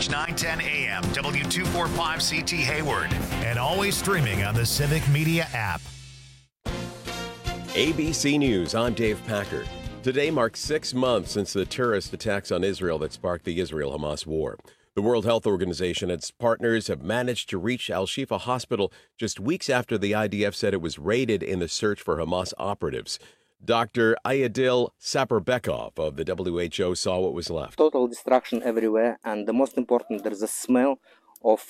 910 AM, W245CT Hayward, and always streaming on the Civic Media app. ABC News, I'm Dave Packer. Today marks 6 months since the terrorist attacks on Israel that sparked the Israel-Hamas war. The World Health Organization and its partners have managed to reach Al-Shifa Hospital just weeks after the IDF said it was raided in the search for Hamas operatives. Dr. Ayadil Saperbekov of the WHO saw what was left. Total destruction everywhere, and the most important, there's a smell of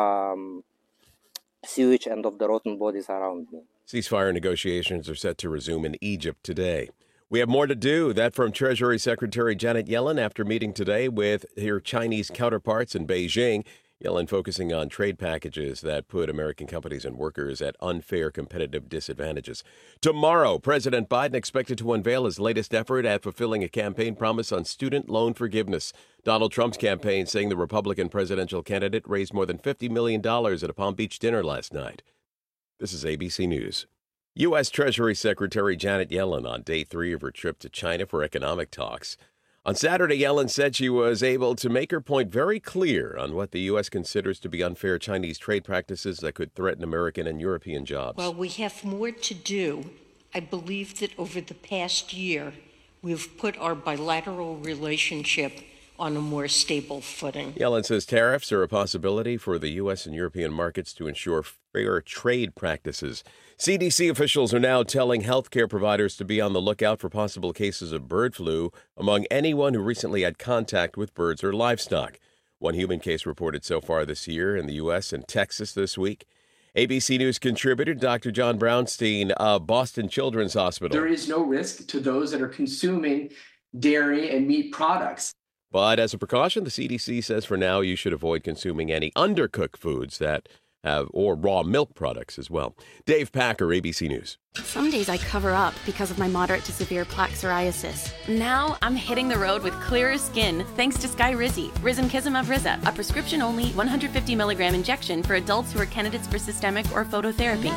sewage and of the rotten bodies around me. Ceasefire negotiations are set to resume in Egypt today. We have more to do. That from Treasury Secretary Janet Yellen after meeting today with her Chinese counterparts in Beijing. Yellen focusing on trade packages that put American companies and workers at unfair competitive disadvantages. Tomorrow, President Biden expected to unveil his latest effort at fulfilling a campaign promise on student loan forgiveness. Donald Trump's campaign saying the Republican presidential candidate raised more than $50 million at a Palm Beach dinner last night. This is ABC News. U.S. Treasury Secretary Janet Yellen on day 3 of her trip to China for economic talks. On Saturday, Yellen said she was able to make her point very clear on what the U.S. considers to be unfair Chinese trade practices that could threaten American and European jobs. Well, we have more to do. I believe that over the past year, we've put our bilateral relationship on a more stable footing. Yellen says tariffs are a possibility for the U.S. and European markets to ensure fair trade practices. CDC officials are now telling healthcare providers to be on the lookout for possible cases of bird flu among anyone who recently had contact with birds or livestock. One human case reported so far this year in the U.S. and Texas this week. ABC News contributor Dr. John Brownstein of Boston Children's Hospital. There is no risk to those that are consuming dairy and meat products. But as a precaution, the CDC says for now you should avoid consuming any undercooked foods that have or raw milk products as well. Dave Packer, ABC News. Some days I cover up because of my moderate to severe plaque psoriasis. Now I'm hitting the road with clearer skin thanks to Skyrizi, Risankizumab Riza, a prescription-only 150 milligram injection for adults who are candidates for systemic or phototherapy.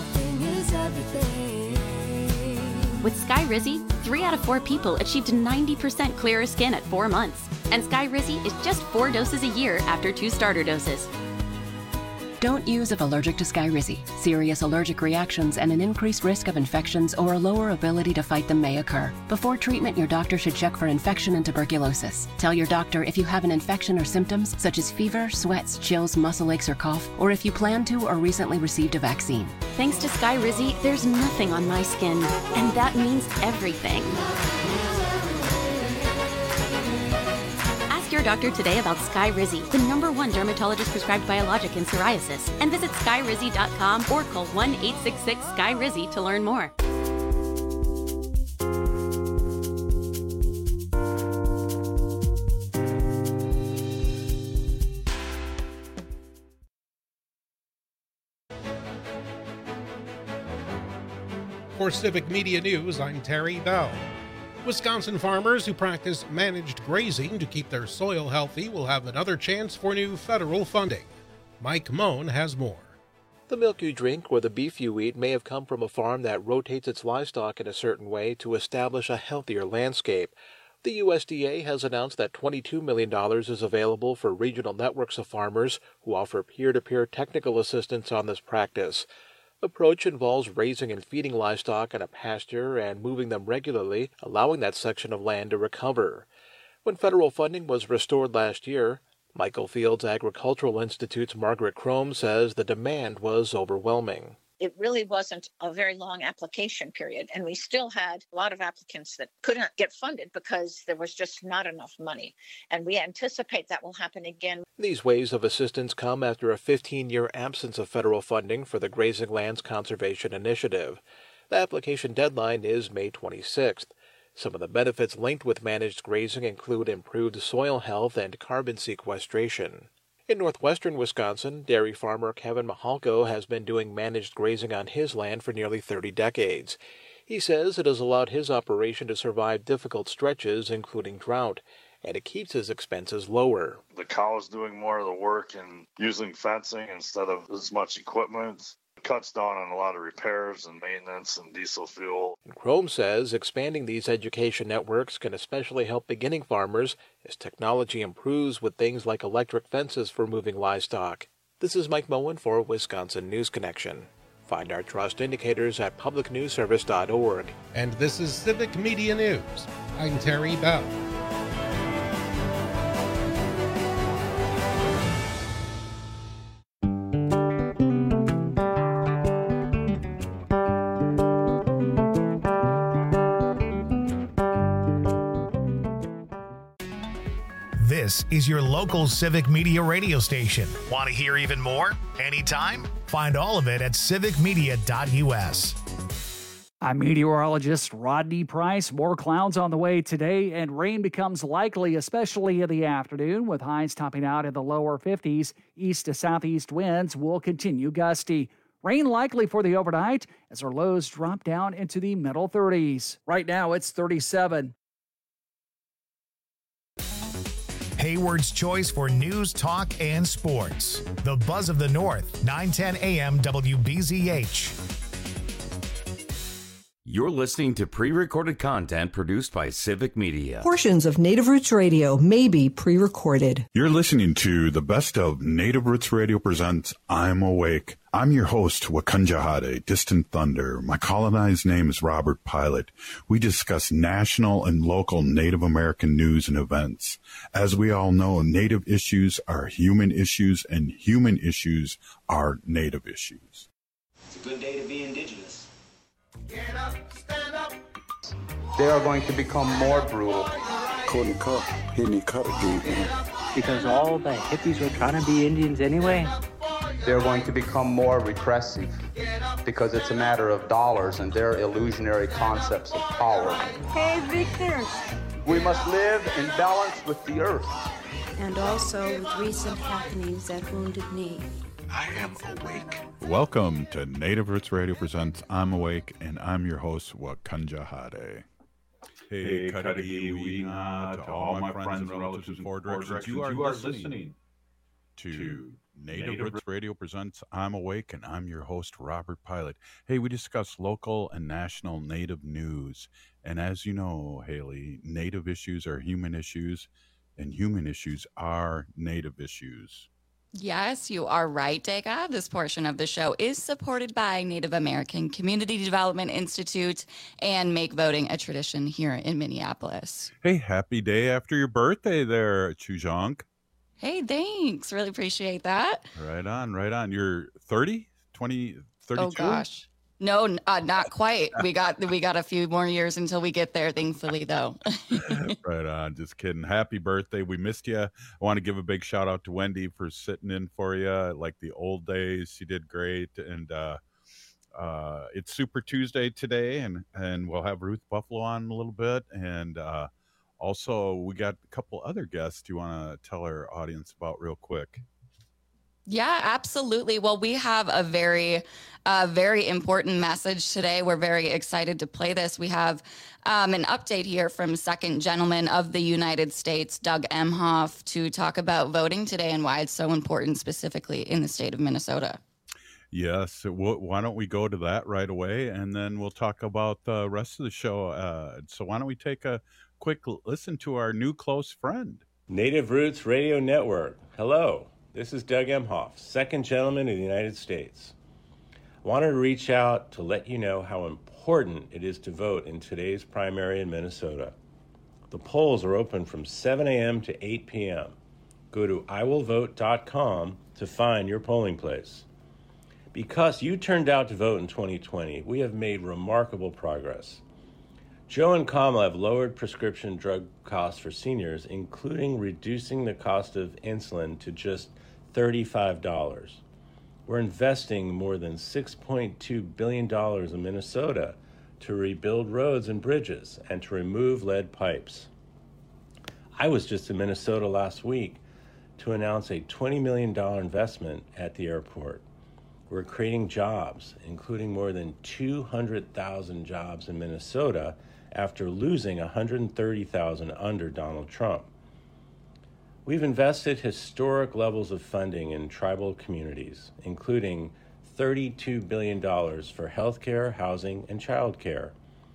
With Skyrizi, 3 out of 4 people achieved 90% clearer skin at 4 months. And Skyrizi is just 4 doses a year after 2 starter doses. Don't use if allergic to Skyrizi. Serious allergic reactions and an increased risk of infections or a lower ability to fight them may occur. Before treatment, your doctor should check for infection and tuberculosis. Tell your doctor if you have an infection or symptoms such as fever, sweats, chills, muscle aches, or cough, or if you plan to or recently received a vaccine. Thanks to Skyrizi, there's nothing on my skin, and that means everything. Your doctor today about Skyrizi, the #1 dermatologist prescribed biologic in psoriasis, and visit skyrizi.com or call 1-866-SKYRIZI to learn more. For Civic Media News, I'm Terry Bell. Wisconsin farmers who practice managed grazing to keep their soil healthy will have another chance for new federal funding. Mike Moan has more. The milk you drink or the beef you eat may have come from a farm that rotates its livestock in a certain way to establish a healthier landscape. The USDA has announced that $22 million is available for regional networks of farmers who offer peer-to-peer technical assistance on this practice. Approach involves raising and feeding livestock in a pasture and moving them regularly, allowing that section of land to recover. When federal funding was restored last year, Michael Fields Agricultural Institute's Margaret Crome says the demand was overwhelming. It really wasn't a very long application period, and we still had a lot of applicants that couldn't get funded because there was just not enough money. And we anticipate that will happen again. These waves of assistance come after a 15-year absence of federal funding for the Grazing Lands Conservation Initiative. The application deadline is May 26th. Some of the benefits linked with managed grazing include improved soil health and carbon sequestration. In northwestern Wisconsin, dairy farmer Kevin Mahalko has been doing managed grazing on his land for nearly 30 decades. He says it has allowed his operation to survive difficult stretches, including drought, and it keeps his expenses lower. The cow is doing more of the work and using fencing instead of as much equipment. cuts down on a lot of repairs and maintenance and diesel fuel. Chrome says expanding these education networks can especially help beginning farmers as technology improves with things like electric fences for moving livestock. This is Mike Moen for Wisconsin News Connection. Find our trust indicators at publicnewsservice.org. And this is Civic Media News. I'm Terry Bell. This is your local Civic Media radio station. Want to hear even more? Anytime? Find all of it at civicmedia.us. I'm meteorologist Rodney Price. More clouds on the way today, and rain becomes likely, especially in the afternoon, with highs topping out in the lower 50s. East to southeast winds will continue gusty. Rain likely for the overnight as our lows drop down into the middle 30s. Right now, it's 37. Hayward's choice for news, talk, and sports. The Buzz of the North, 910 AM WBZH. You're listening to pre-recorded content produced by Civic Media. Portions of Native Roots Radio may be pre-recorded. You're listening to the best of Native Roots Radio presents I'm Awake. I'm your host, Wakanja Hade, Distant Thunder. My colonized name is Robert Pilot. We discuss national and local Native American news and events. As we all know, Native issues are human issues, and human issues are Native issues. It's a good day to be Indigenous. Get up, stand up. They are going to become more brutal. Because all the hippies were trying to be Indians anyway. They're going to become more repressive because it's a matter of dollars and their illusionary concepts of power. Hey, Victor. We must live in balance with the earth. And also with recent happenings at Wounded Knee. I am awake. Welcome to Native Roots Radio presents I'm Awake, and I'm your host, Wakanja Hade. Hey, Kadagi, to all my friends and relatives in four directions, you are listening to Native Roots Radio presents I'm Awake, and I'm your host, Robert Pilot. Hey, we discuss local and national Native news, and as you know, Haley, Native issues are human issues, and human issues are Native issues. Yes, you are right, Dega. This portion of the show is supported by Native American Community Development Institute and Make Voting a Tradition here in Minneapolis. Hey, happy day after your birthday there, Chujong. Hey, thanks. Really appreciate that. Right on, right on. You're 30, 20, 32? Oh, gosh. No, not quite. We got a few more years until we get there, thankfully, though. Right on. Just kidding. Happy birthday. We missed you. I want to give a big shout out to Wendy for sitting in for you like the old days. She did great. And it's Super Tuesday today, and we'll have Ruth Buffalo on in a little bit. And also, we got a couple other guests you want to tell our audience about real quick. Yeah, absolutely. Well, we have a very important message today. We're very excited to play this. We have an update here from Second Gentleman of the United States, Doug Emhoff, to talk about voting today and why it's so important, specifically in the state of Minnesota. Yes. Why don't we go to that right away, and then we'll talk about the rest of the show. So why don't we take a quick listen to our new close friend? Native Roots Radio Network. Hello. This is Doug Emhoff, Second Gentleman of the United States. I wanted to reach out to let you know how important it is to vote in today's primary in Minnesota. The polls are open from 7 a.m. to 8 p.m. Go to iwillvote.com to find your polling place. Because you turned out to vote in 2020, we have made remarkable progress. Joe and Kamala have lowered prescription drug costs for seniors, including reducing the cost of insulin to just $35. We're investing more than $6.2 billion in Minnesota to rebuild roads and bridges and to remove lead pipes. I was just in Minnesota last week to announce a $20 million investment at the airport. We're creating jobs, including more than 200,000 jobs in Minnesota after losing 130,000 under Donald Trump. We've invested historic levels of funding in tribal communities, including $32 billion for healthcare, housing, and childcare,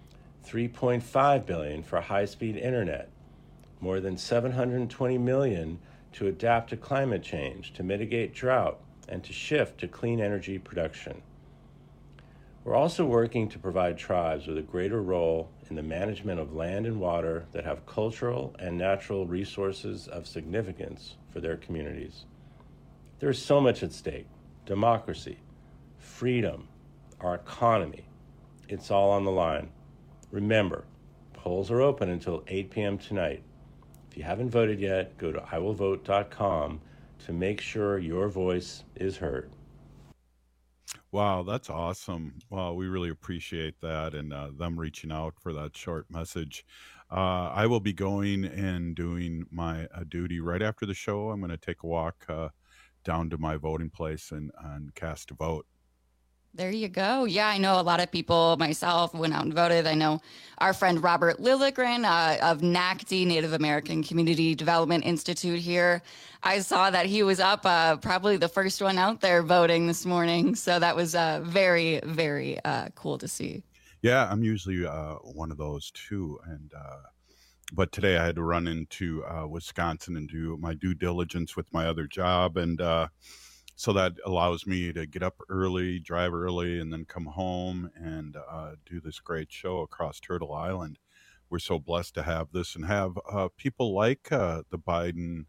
$3.5 billion for high-speed internet, more than $720 million to adapt to climate change, to mitigate drought, and to shift to clean energy production. We're also working to provide tribes with a greater role in the management of land and water that have cultural and natural resources of significance for their communities. There's so much at stake: democracy, freedom, our economy. It's all on the line. Remember, polls are open until 8 p.m. tonight. If you haven't voted yet, go to iwillvote.com to make sure your voice is heard. Wow, that's awesome. Well, we really appreciate that and them reaching out for that short message. I will be going and doing my duty right after the show. I'm going to take a walk down to my voting place and cast a vote. There you go. Yeah, I know a lot of people, myself, went out and voted. I know our friend Robert Lilligren of NACD, Native American Community Development Institute here. I saw that he was up, probably the first one out there voting this morning. So that was very, very cool to see. Yeah, I'm usually one of those too. But today I had to run into Wisconsin and do my due diligence with my other job. And so that allows me to get up early, drive early, and then come home and do this great show across Turtle Island. We're so blessed to have this and have people like the Biden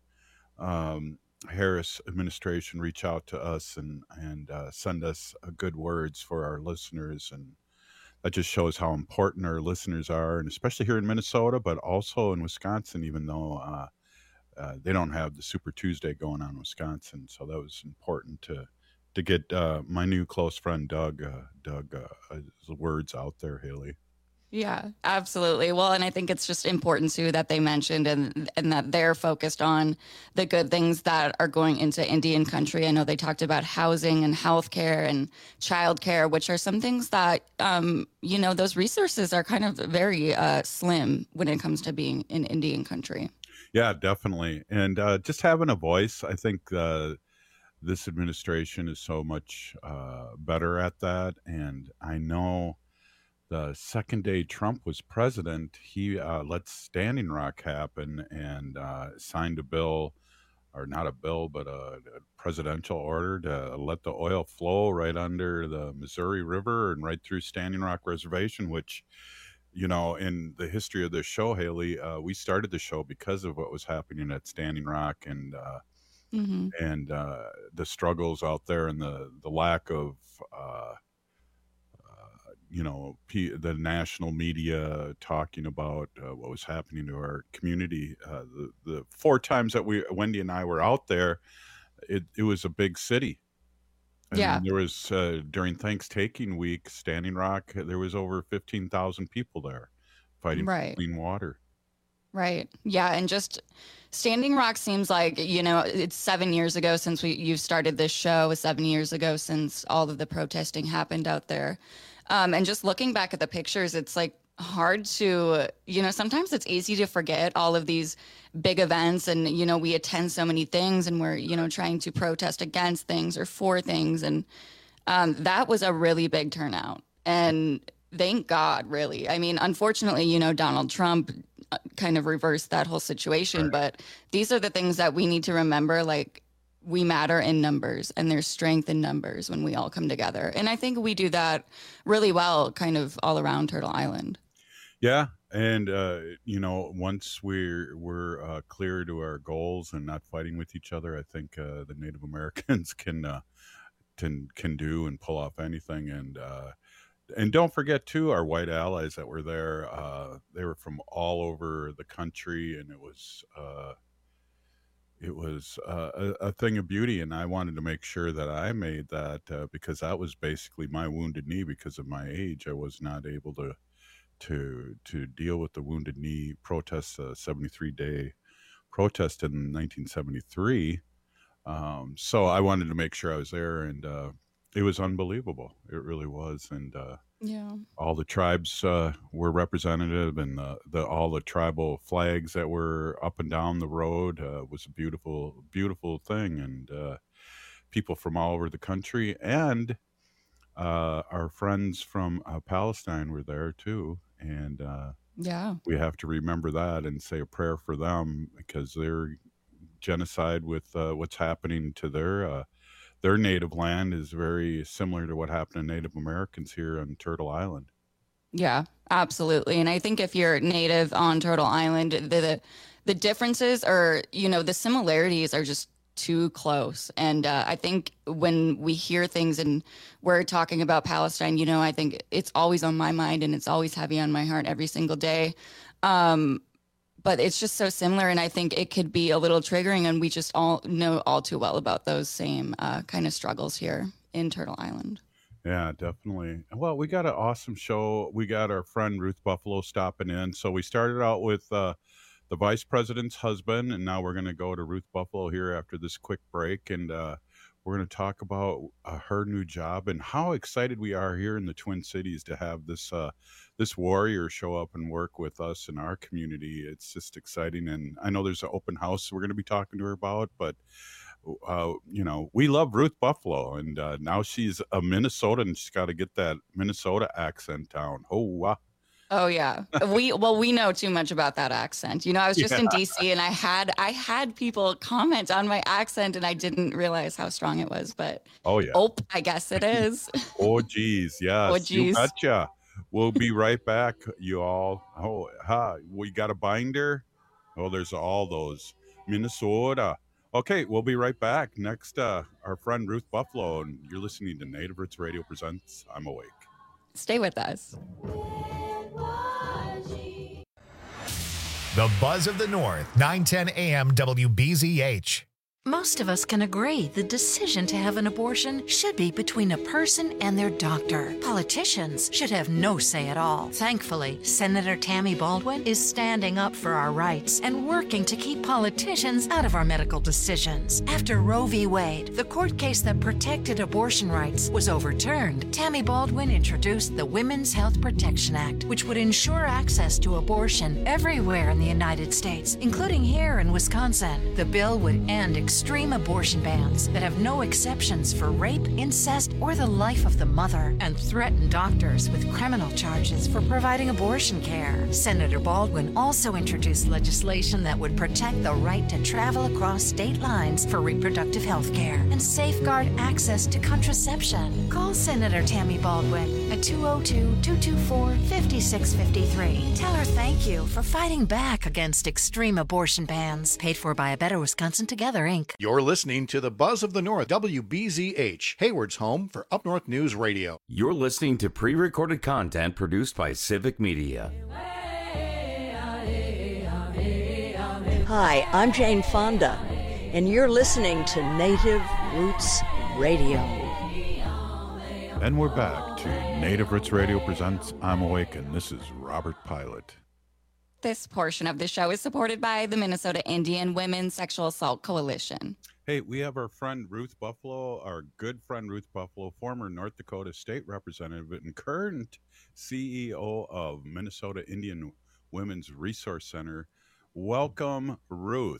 Harris administration reach out to us and send us good words for our listeners. And that just shows how important our listeners are, and especially here in Minnesota, but also in Wisconsin, even though they don't have the Super Tuesday going on in Wisconsin. So that was important to get my new close friend Doug's words out there, Haley. Yeah, absolutely. Well, and I think it's just important too that they mentioned and that they're focused on the good things that are going into Indian country. I know they talked about housing and healthcare and childcare, which are some things that, those resources are kind of very slim when it comes to being in Indian country. Yeah, definitely. And just having a voice, I think this administration is so much better at that. And I know the second day Trump was president, he let Standing Rock happen and signed a bill, or not a bill, but a presidential order to let the oil flow right under the Missouri River and right through Standing Rock Reservation, which, in the history of this show, Haley, we started the show because of what was happening at Standing Rock and the struggles out there and the lack of, the national media talking about what was happening to our community. The 4 times that Wendy and I were out there, it was a big city. And there was, during Thanksgiving week, Standing Rock, there was over 15,000 people there fighting for clean water. Right. Yeah. And just Standing Rock seems like, it's 7 years ago since you've started this show, 7 years ago since all of the protesting happened out there. And just looking back at the pictures, it's like hard to, sometimes it's easy to forget all of these big events and, we attend so many things and we're, trying to protest against things or for things. And that was a really big turnout. And thank God, really. I mean, unfortunately, Donald Trump kind of reversed that whole situation. Right. But these are the things that we need to remember, like, we matter in numbers and there's strength in numbers when we all come together. And I think we do that really well kind of all around Turtle Island. Yeah. And, once we're clear to our goals and not fighting with each other, I think the Native Americans can do and pull off anything. And don't forget, too, our white allies that were there. They were from all over the country, and it was a thing of beauty. And I wanted to make sure that I made that because that was basically my wounded knee. Because of my age, I was not able to deal with the wounded knee protests, 73-day protest in 1973. So I wanted to make sure I was there, and it was unbelievable. It really was. And all the tribes were representative, and all the tribal flags that were up and down the road was a beautiful, beautiful thing. And people from all over the country. And our friends from Palestine were there too, and Yeah. we have to remember that and say a prayer for them, because their genocide with what's happening to their native land is very similar to what happened to Native Americans here on Turtle Island. Yeah, absolutely. And I think if you're native on Turtle Island, the differences are, the similarities are just too close. And I think when we hear things and we're talking about Palestine, I think it's always on my mind and it's always heavy on my heart every single day. But it's just so similar. And I think it could be a little triggering. And we just all know all too well about those same kind of struggles here in Turtle Island. Yeah, definitely. Well, we got an awesome show. We got our friend Ruth Buffalo stopping in. So we started out with the vice president's husband, and now we're going to go to Ruth Buffalo here after this quick break. And we're going to talk about her new job and how excited we are here in the Twin Cities to have this warrior show up and work with us in our community. It's just exciting. And I know there's an open house we're going to be talking to her about, but we love Ruth Buffalo, and now she's a Minnesotan, and she's got to get that Minnesota accent down. Oh yeah, we know too much about that accent. I was just in DC, and I had people comment on my accent, and I didn't realize how strong it was. But I guess it is. Oh geez, yes, you betcha. We'll be right back, you all. We got a binder. Oh, there's all those Minnesota. Okay, we'll be right back. Next, our friend Ruth Buffalo, and you're listening to Native Roots Radio presents I'm Awake. Stay with us. The Buzz of the North, 910 AM WBZH. Most of us can agree the decision to have an abortion should be between a person and their doctor. Politicians should have no say at all. Thankfully, Senator Tammy Baldwin is standing up for our rights and working to keep politicians out of our medical decisions. After Roe v. Wade, the court case that protected abortion rights, was overturned, Tammy Baldwin introduced the Women's Health Protection Act, which would ensure access to abortion everywhere in the United States, including here in Wisconsin. The bill would end extreme abortion bans that have no exceptions for rape, incest, or the life of the mother, and threaten doctors with criminal charges for providing abortion care. Senator Baldwin also introduced legislation that would protect the right to travel across state lines for reproductive health care and safeguard access to contraception. Call Senator Tammy Baldwin at 202-224-5653. Tell her thank you for fighting back against extreme abortion bans. Paid for by A Better Wisconsin Together, Inc. You're listening to the Buzz of the North, WBZH, Hayward's home for Up North News Radio. You're listening to pre-recorded content produced by Civic Media. Hi, I'm Jane Fonda, and you're listening to Native Roots Radio. And we're back to Native Roots Radio presents I'm Awake, and this is Robert Pilot. This portion of the show is supported by the Minnesota Indian Women's Sexual Assault Coalition. Hey, we have our friend Ruth Buffalo, our good friend Ruth Buffalo, former North Dakota State Representative and current CEO of Minnesota Indian Women's Resource Center. Welcome, Ruth.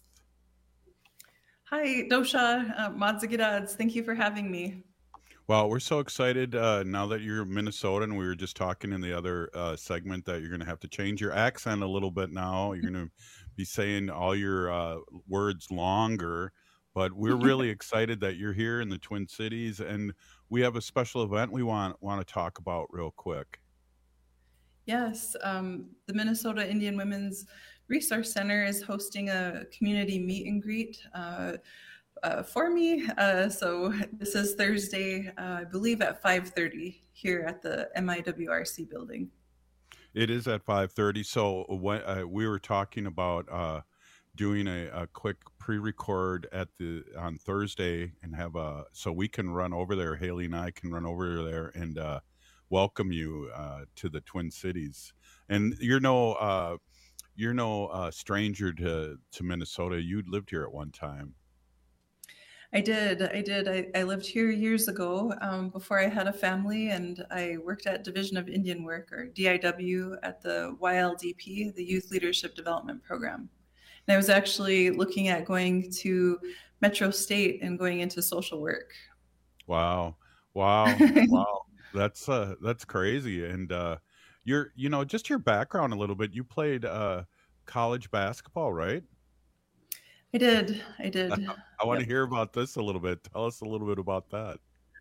Hi, Dosha, Madzagirads. Thank you for having me. Well, we're so excited now that you're Minnesotan. We were just talking in the other segment that you're going to have to change your accent a little bit now. You're going to be saying all your words longer. But we're really excited that you're here in the Twin Cities, and we have a special event we want to talk about real quick. Yes, the Minnesota Indian Women's Resource Center is hosting a community meet and greet for me. So this is Thursday, I believe at 5:30 here at the MIWRC building. It is at 5:30. So when, we were talking about doing a quick pre-record on Thursday and have so we can run over there. Haley and I can run over there and welcome you to the Twin Cities. And you're no stranger to Minnesota. You'd lived here at one time. I did. I lived here years ago before I had a family, and I worked at Division of Indian Work, or DIW, at the YLDP, the Youth Leadership Development Program. And I was actually looking at going to Metro State and going into social work. Wow. That's crazy. And just your background a little bit. You played college basketball, right? I did. I want to hear about this a little bit. Tell us a little bit about that.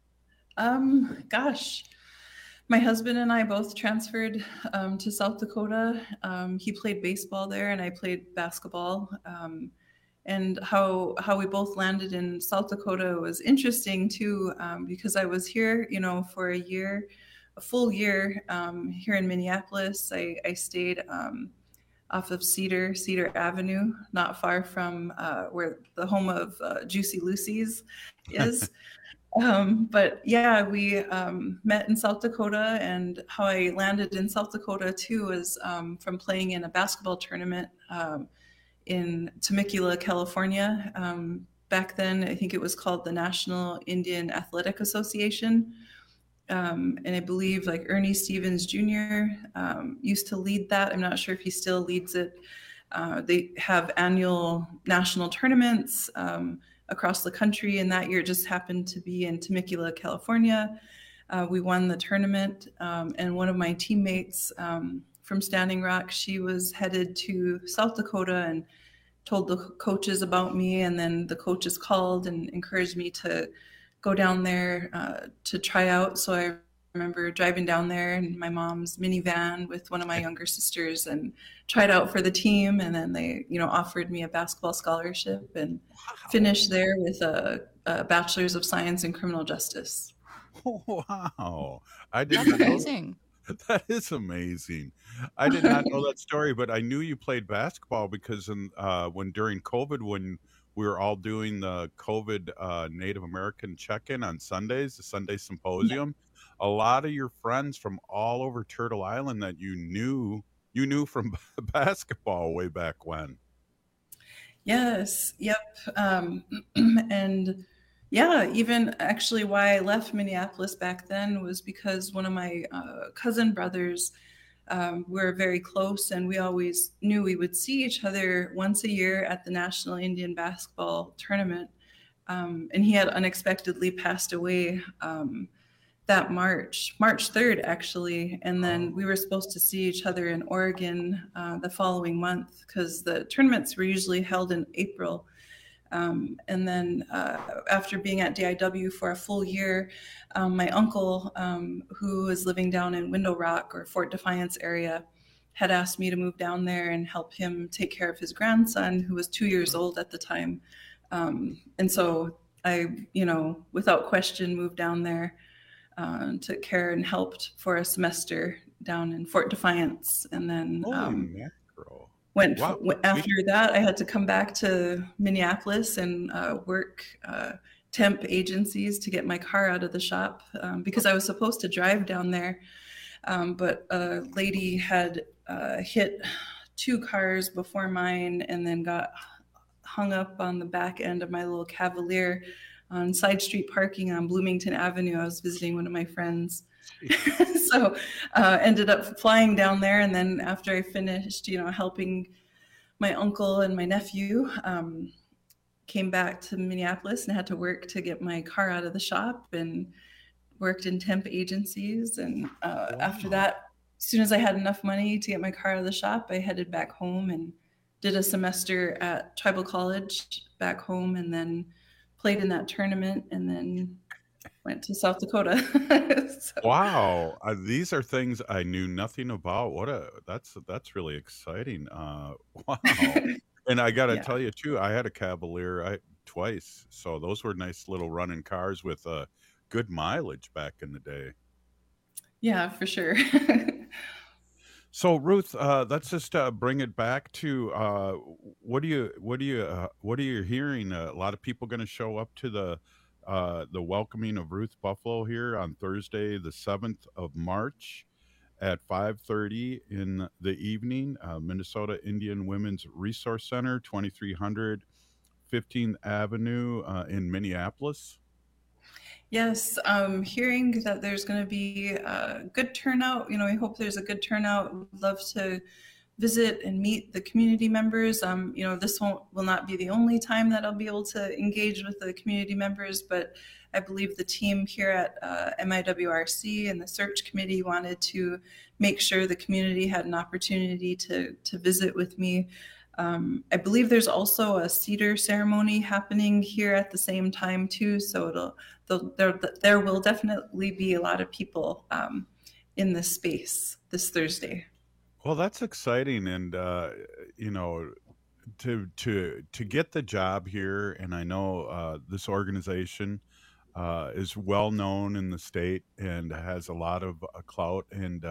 Gosh, my husband and I both transferred to South Dakota. He played baseball there, and I played basketball. And how we both landed in South Dakota was interesting too, because I was here, for a full year here in Minneapolis. I stayed off of Cedar Avenue, not far from where the home of Juicy Lucy's is. But yeah, we met in South Dakota, and how I landed in South Dakota too was from playing in a basketball tournament in Temecula, California. Back then, I think it was called the National Indian Athletic Association. And I believe like Ernie Stevens Jr. Used to lead that. I'm not sure if he still leads it. They have annual national tournaments across the country, and that year just happened to be in Temecula, California. We won the tournament, and one of my teammates from Standing Rock, she was headed to South Dakota and told the coaches about me, and then the coaches called and encouraged me to go down there to try out. So I remember driving down there in my mom's minivan with one of my younger sisters and tried out for the team. And then they, offered me a basketball scholarship and finished there with a bachelor's of science in criminal justice. Wow. That's amazing. That is amazing. I did not know that story, but I knew you played basketball because during COVID, when we were all doing the COVID Native American check-in on Sundays, the Sunday Symposium, a lot of your friends from all over Turtle Island that you knew from basketball way back when. Yes. Yep. And yeah, even actually why I left Minneapolis back then was because one of my cousin brothers were very close, and we always knew we would see each other once a year at the National Indian Basketball Tournament. And he had unexpectedly passed away that March 3rd, actually. And then we were supposed to see each other in Oregon the following month, because the tournaments were usually held in April. And then after being at DIW for a full year, my uncle, who was living down in Window Rock or Fort Defiance area, had asked me to move down there and help him take care of his grandson, who was 2 years old at the time. And so I, without question, moved down there, took care and helped for a semester down in Fort Defiance. And then after that, I had to come back to Minneapolis and work temp agencies to get my car out of the shop because I was supposed to drive down there. But a lady had hit 2 cars before mine and then got hung up on the back end of my little Cavalier on side street parking on Bloomington Avenue. I was visiting one of my friends. So ended up flying down there. And then after I finished, helping my uncle and my nephew, came back to Minneapolis and had to work to get my car out of the shop and worked in temp agencies. And after that, as soon as I had enough money to get my car out of the shop, I headed back home and did a semester at Tribal College back home, and then played in that tournament, and then went to South Dakota. So. Wow. These are things I knew nothing about. That's really exciting. Wow. And I got to tell you too, I had a Cavalier twice. So those were nice little running cars with good mileage back in the day. Yeah, for sure. So Ruth, let's just bring it back to what are you hearing? A lot of people going to show up to the welcoming of Ruth Buffalo here on Thursday, the 7th of March at 5:30 in the evening. Minnesota Indian Women's Resource Center, 2300 15th Avenue in Minneapolis. Yes, hearing that there's going to be a good turnout. We hope there's a good turnout. We'd love to visit and meet the community members. This will not be the only time that I'll be able to engage with the community members, but I believe the team here at MIWRC and the search committee wanted to make sure the community had an opportunity to visit with me. I believe there's also a cedar ceremony happening here at the same time too, so there will definitely be a lot of people in this space this Thursday. Well, that's exciting, and to get the job here, and I know this organization is well known in the state and has a lot of clout, and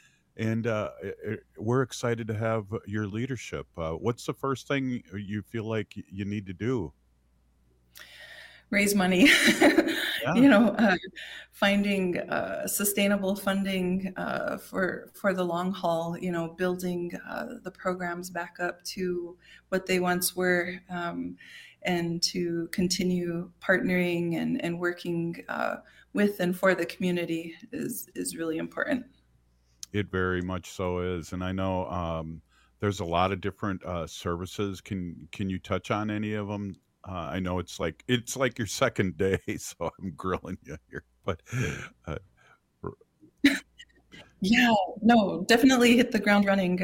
we're excited to have your leadership. What's the first thing you feel like you need to do? Raise money. Yeah. Finding sustainable funding for the long haul, building the programs back up to what they once were, and to continue partnering and working with and for the community is really important. It very much so is. And I know there's a lot of different services. Can you touch on any of them? I know it's like your second day, so I'm grilling you here. But yeah, no, definitely hit the ground running.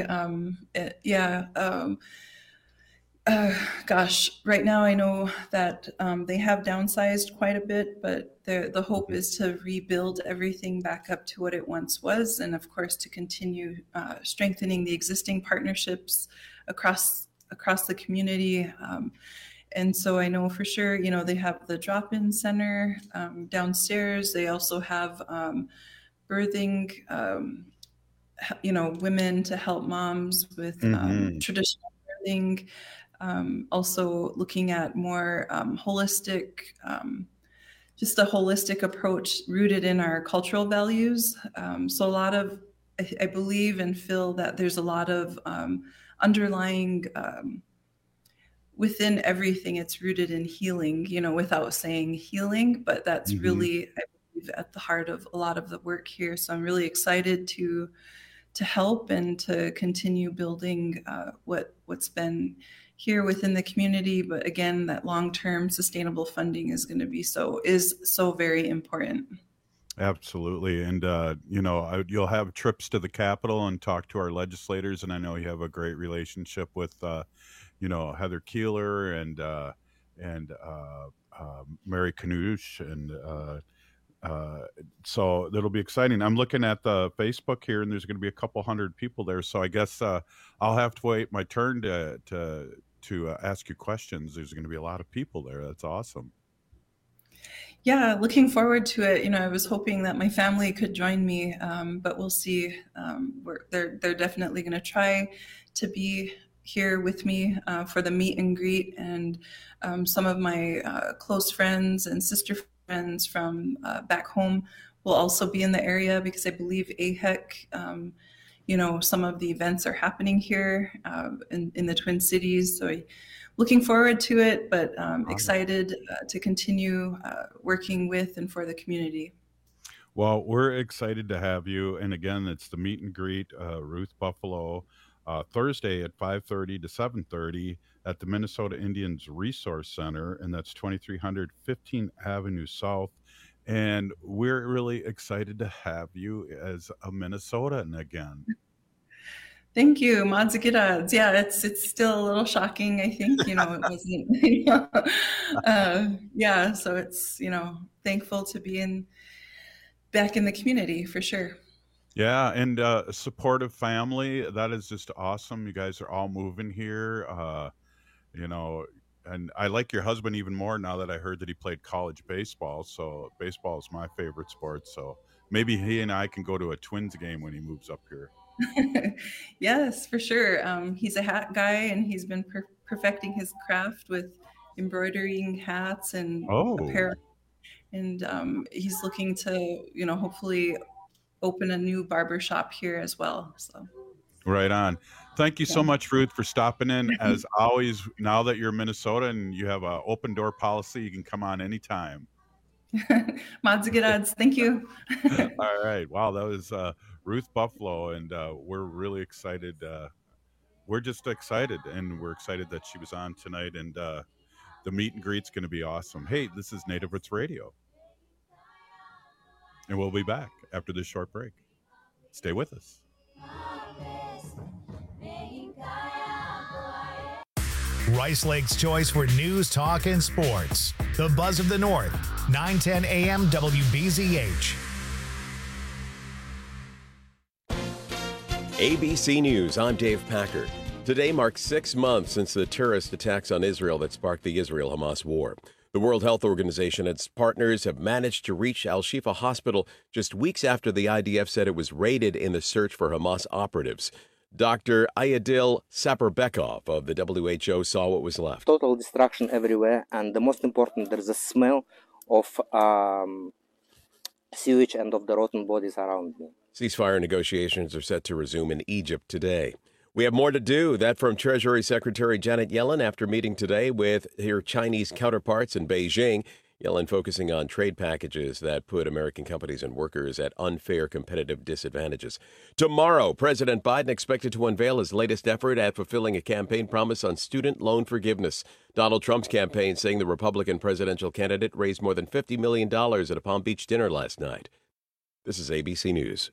Gosh, right now I know that they have downsized quite a bit, but the hope is to rebuild everything back up to what it once was, and of course to continue strengthening the existing partnerships across the community. And so I know for sure, they have the drop-in center downstairs. They also have birthing, women to help moms with traditional birthing. Also looking at more holistic, just a holistic approach rooted in our cultural values. So a lot of, I believe and feel that there's a lot of underlying, within everything, it's rooted in healing, without saying healing, but that's really, I believe, at the heart of a lot of the work here. So I'm really excited to help and to continue building what's been here within the community. But again, that long-term sustainable funding is going to be so very important. Absolutely. And, you'll have trips to the Capitol and talk to our legislators. And I know you have a great relationship with, Heather Keeler and Mary Knoosh. And so that'll be exciting. I'm looking at the Facebook here, and there's going to be a couple hundred people there. So I guess I'll have to wait my turn to ask you questions. There's going to be a lot of people there. That's awesome. Yeah, looking forward to it. I was hoping that my family could join me, but we'll see. They're definitely going to try to be here with me for the meet and greet, and some of my close friends and sister friends from back home will also be in the area, because I believe AHEC, some of the events are happening here in the Twin Cities. So looking forward to it, but excited to continue working with and for the community. Well, we're excited to have you. And again, it's the meet and greet, Ruth Buffalo, Thursday at 5:30 to 7:30 at the Minnesota Indians Resource Center, and that's 2300 15th Avenue South. And we're really excited to have you as a Minnesotan again. Thank you, Madzagidadz. Yeah, it's still a little shocking. I think it wasn't. So it's thankful to be back in the community for sure. Yeah, and a supportive family. That is just awesome. You guys are all moving here. And I like your husband even more now that I heard that he played college baseball. So baseball is my favorite sport. So maybe he and I can go to a Twins game when he moves up here. Yes, for sure. He's a hat guy, and he's been perfecting his craft with embroidering hats and apparel. And he's looking to, hopefully open a new barber shop here as well. So. Right on. Thank you so much, Ruth, for stopping in. As always, now that you're in Minnesota and you have an open door policy, you can come on anytime. Madzagidadz, thank you. All right. Wow, that was Ruth Buffalo, and we're really excited we're just excited, and we're excited that she was on tonight, and the meet and greet's going to be awesome. Hey, this is Native Roots Radio, and we'll be back after this short break. Stay with us. Rice Lake's choice for news, talk, and sports. The Buzz of the North, 9:10 a.m. WBZH. ABC News, I'm Dave Packard. Today marks 6 months since the terrorist attacks on Israel that sparked the Israel-Hamas war. The World Health Organization and its partners have managed to reach Al-Shifa Hospital just weeks after the IDF said it was raided in the search for Hamas operatives. Dr. Ayadil Saperbekov of the WHO saw what was left. Total destruction everywhere, and the most important, there's a smell of sewage and of the rotten bodies around me. Ceasefire negotiations are set to resume in Egypt today. We have more to do. That from Treasury Secretary Janet Yellen after meeting today with her Chinese counterparts in Beijing. Yellen focusing on trade packages that put American companies and workers at unfair competitive disadvantages. Tomorrow, President Biden expected to unveil his latest effort at fulfilling a campaign promise on student loan forgiveness. Donald Trump's campaign saying the Republican presidential candidate raised more than $50 million at a Palm Beach dinner last night. This is ABC News.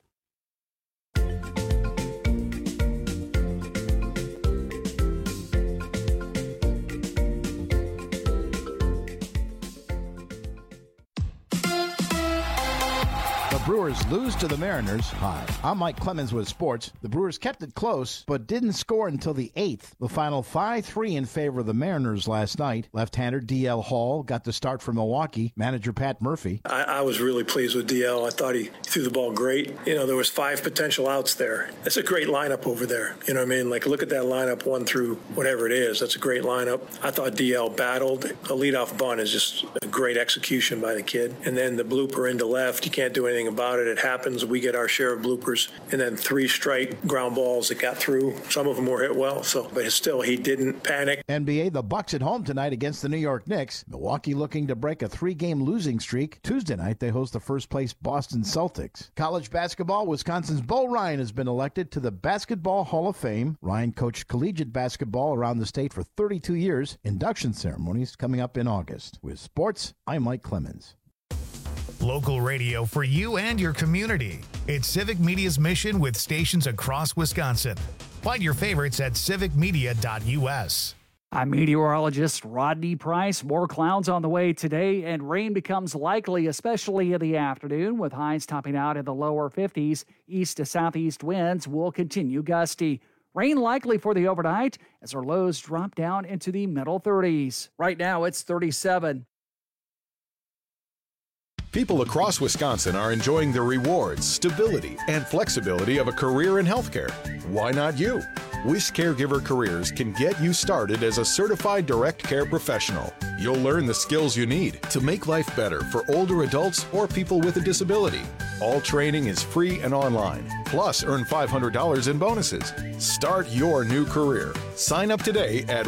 Brewers lose to the Mariners. Hi, I'm Mike Clemens with sports. The Brewers kept it close, but didn't score until the 8th. The final 5-3 in favor of the Mariners last night. Left-hander D.L. Hall got the start for Milwaukee. Manager Pat Murphy. I was really pleased with D.L. I thought he threw the ball great. You know, there was 5 potential outs there. That's a great lineup over there. You know what I mean? Like, look at that lineup 1 through whatever it is. That's a great lineup. I thought D.L. battled. A leadoff bunt is just a great execution by the kid. And then the blooper into left, you can't do anything about it. It happens. We get our share of bloopers, and then 3 straight ground balls that got through. Some of them were hit well, but still, he didn't panic. NBA, the Bucks at home tonight against the New York Knicks. Milwaukee looking to break a 3-game losing streak. Tuesday night, they host the first-place Boston Celtics. College basketball, Wisconsin's Bo Ryan has been elected to the Basketball Hall of Fame. Ryan coached collegiate basketball around the state for 32 years. Induction ceremonies coming up in August. With sports, I'm Mike Clemens. Local radio for you and your community. It's Civic Media's mission with stations across Wisconsin. Find your favorites at civicmedia.us. I'm meteorologist Rodney Price. More clouds on the way today, and rain becomes likely, especially in the afternoon, with highs topping out in the lower 50s. East to southeast winds will continue gusty. Rain likely for the overnight as our lows drop down into the middle 30s. Right now, it's 37. People across Wisconsin are enjoying the rewards, stability, and flexibility of a career in healthcare. Why not you? Wish Caregiver Careers can get you started as a certified direct care professional. You'll learn the skills you need to make life better for older adults or people with a disability. All training is free and online. Plus, earn $500 in bonuses. Start your new career. Sign up today at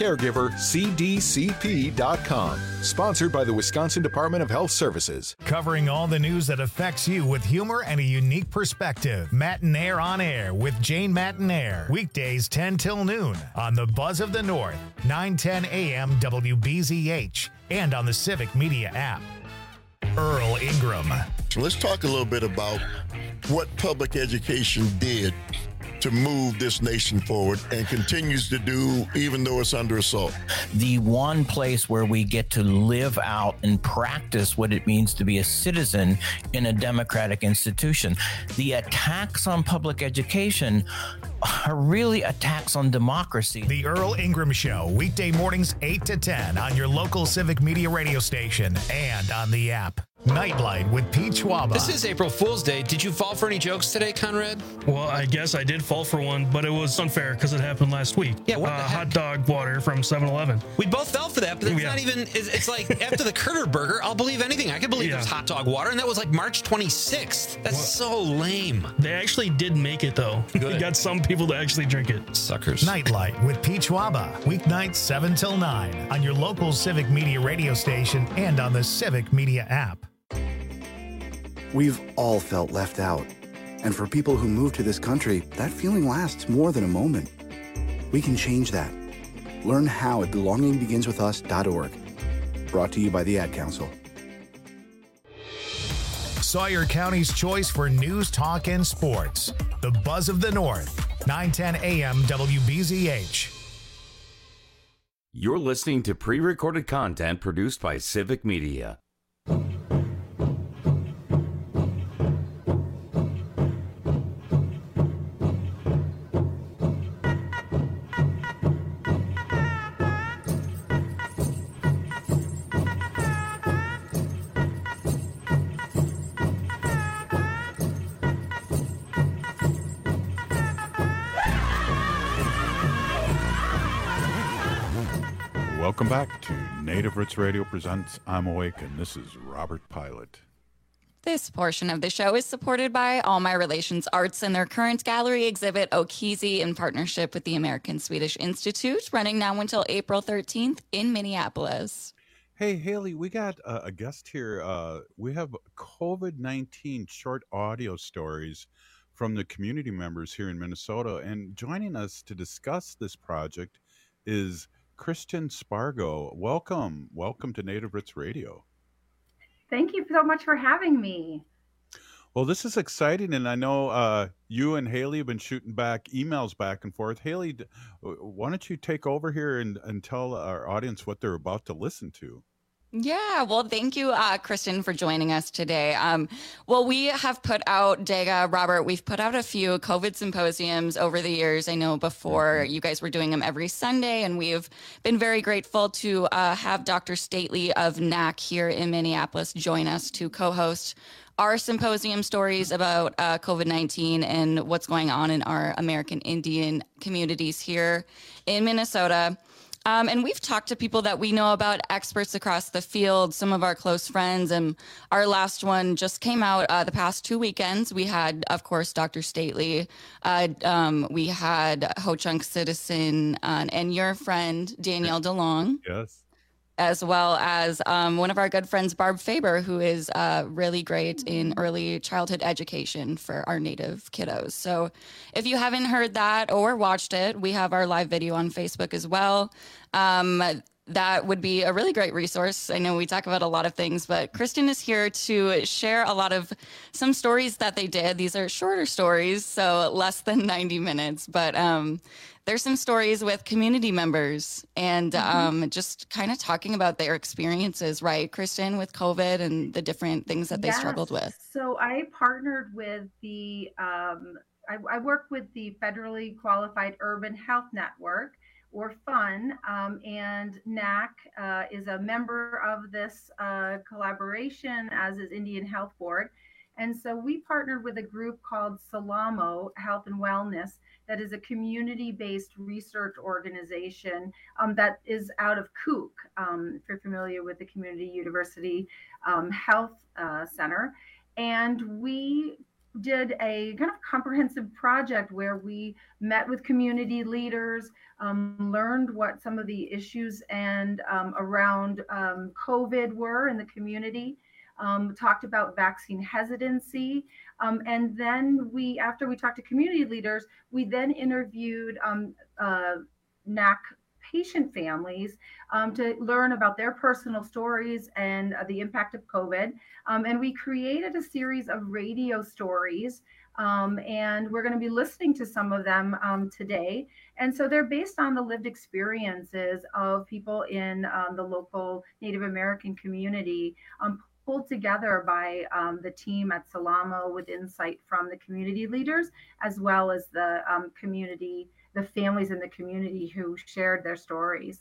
wiscaregivercdcp.com. Sponsored by the Wisconsin Department of Health Services. Covering all the news that affects you with humor and a unique perspective. Matinaire on Air with Jane Matinaire. Weekdays 10 till noon on the Buzz of the North, 9:10 a.m. WBZH, and on the Civic Media app. Earl Ingram. So let's talk a little bit about what public education did to move this nation forward and continues to do even though it's under assault. The one place where we get to live out and practice what it means to be a citizen in a democratic institution. The attacks on public education are really attacks on democracy. The Earl Ingram Show, weekday mornings 8 to 10 on your local Civic Media radio station and on the app. Nightlight with Pete Schwaba. This is April Fool's Day. Did you fall for any jokes today, Conrad? Well, I guess I did fall for one, but it was unfair because it happened last week. Yeah, what the heck? Hot dog water from 7-Eleven. We both fell for that, but it's not even, it's like after the Curter Burger, I'll believe anything. I could believe there's hot dog water, and that was like March 26th. That's so lame. They actually did make it, though. They got some people to actually drink it. Suckers. Nightlight with Pete Schwaba, weeknights 7 till 9 on your local Civic Media radio station and on the Civic Media app. We've all felt left out. And for people who move to this country, that feeling lasts more than a moment. We can change that. Learn how at belongingbeginswithus.org. Brought to you by the Ad Council. Sawyer County's choice for news, talk, and sports. The Buzz of the North, 910 AM WBZH. You're listening to pre-recorded content produced by Civic Media. Welcome back to Native Roots Radio presents I'm Awake, and this is Robert Pilot. This portion of the show is supported by All My Relations Arts and their current gallery exhibit, Okizi, in partnership with the American Swedish Institute, running now until April 13th in Minneapolis. Hey, Haley, we got a guest here. We have COVID-19 short audio stories from the community members here in Minnesota, and joining us to discuss this project is Kristen Spargo. Welcome to Native Roots Radio. Thank you so much for having me. Well, this is exciting, and I know you and Haley have been shooting back emails back and forth. Haley, why don't you take over here and tell our audience what they're about to listen to? Yeah, well, thank you, Kristen, for joining us today. Well, we have put out, Dega, Robert, we've put out a few COVID symposiums over the years. I know before you guys were doing them every Sunday, and we've been very grateful to have Dr. Stately of NAC here in Minneapolis join us to co-host our symposium stories about COVID-19 and what's going on in our American Indian communities here in Minnesota. And we've talked to people that we know about, experts across the field, some of our close friends. And our last one just came out the past 2 weekends. We had, of course, Dr. Stately. We had Ho-Chunk Citizen and your friend, Danielle DeLong. Yes. As well as one of our good friends, Barb Faber, who is really great in early childhood education for our Native kiddos. So if you haven't heard that or watched it, we have our live video on Facebook as well. That would be a really great resource. I know we talk about a lot of things, but Kristen is here to share some stories that they did. These are shorter stories, so less than 90 minutes, but there's some stories with community members and just kind of talking about their experiences, right, Kristen, with COVID and the different things that they struggled with. So I partnered with I work with the Federally Qualified Urban Health Network, or FUN, and NAC is a member of this collaboration, as is Indian Health Board. And so we partnered with a group called Salamo Health and Wellness, that is a community-based research organization that is out of Kook, if you're familiar with the Community University Health Center. And we did a kind of comprehensive project where we met with community leaders, learned what some of the issues and around COVID were in the community, talked about vaccine hesitancy. And then after we talked to community leaders, we then interviewed NAC patient families to learn about their personal stories and the impact of COVID. And we created a series of radio stories, and we're going to be listening to some of them today. And so they're based on the lived experiences of people in the local Native American community, pulled together by the team at Salamo with insight from the community leaders, as well as the families in the community who shared their stories.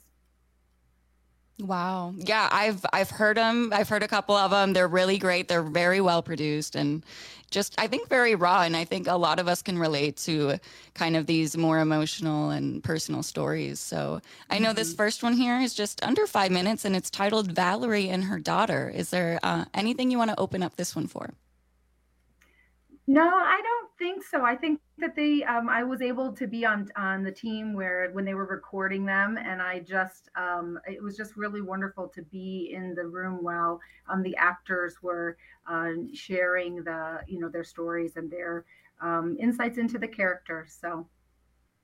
Wow. Yeah, I've heard them. I've heard a couple of them. They're really great. They're very well produced and just, I think, very raw. And I think a lot of us can relate to kind of these more emotional and personal stories. So I know this first one here is just under 5 minutes, and it's titled Valerie and Her Daughter. Is there anything you want to open up this one for? No, I don't think so. I think that I was able to be on the team when they were recording them, and it was just really wonderful to be in the room while the actors were sharing their stories and their insights into the characters. So.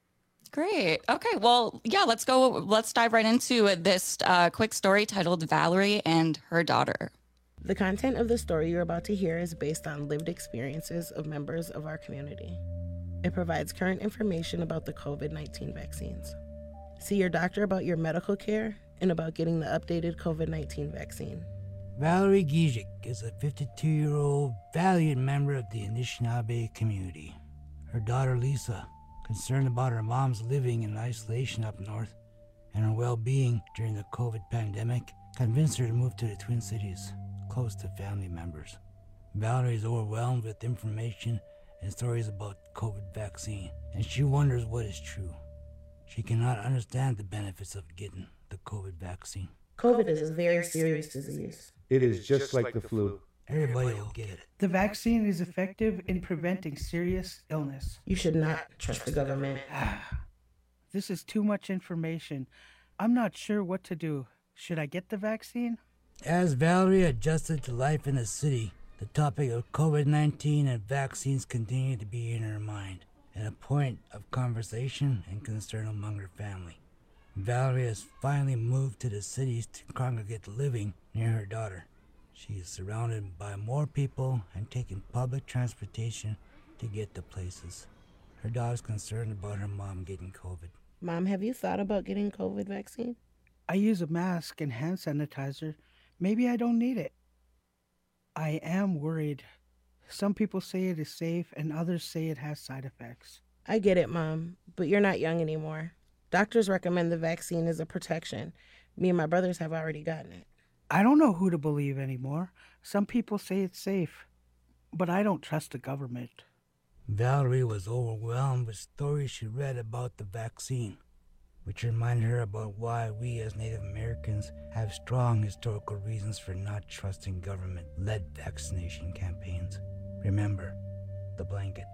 Great. Okay. Well, yeah, let's go. Let's dive right into this quick story titled Valerie and Her Daughter. The content of the story you're about to hear is based on lived experiences of members of our community. It provides current information about the COVID-19 vaccines. See your doctor about your medical care and about getting the updated COVID-19 vaccine. Valerie Gizik is a 52-year-old valiant member of the Anishinaabe community. Her daughter Lisa, concerned about her mom's living in isolation up north and her well-being during the COVID pandemic, convinced her to move to the Twin Cities, close to family members. Valerie is overwhelmed with information and stories about COVID vaccine, and she wonders what is true. She cannot understand the benefits of getting the COVID vaccine. COVID is a very serious disease. It is just like the flu. Everybody will get it. The vaccine is effective in preventing serious illness. You should not trust the government. This is too much information. I'm not sure what to do. Should I get the vaccine? As Valerie adjusted to life in the city, the topic of COVID-19 and vaccines continued to be in her mind, and a point of conversation and concern among her family. Valerie has finally moved to the cities to congregate living near her daughter. She is surrounded by more people and taking public transportation to get to places. Her daughter's concerned about her mom getting COVID. Mom, have you thought about getting COVID vaccine? I use a mask and hand sanitizer. Maybe I don't need it. I am worried. Some people say it is safe and others say it has side effects. I get it, Mom, but you're not young anymore. Doctors recommend the vaccine as a protection. Me and my brothers have already gotten it. I don't know who to believe anymore. Some people say it's safe, but I don't trust the government. Valerie was overwhelmed with stories she read about the vaccine, which reminded her about why we as Native Americans have strong historical reasons for not trusting government-led vaccination campaigns. Remember, the blanket.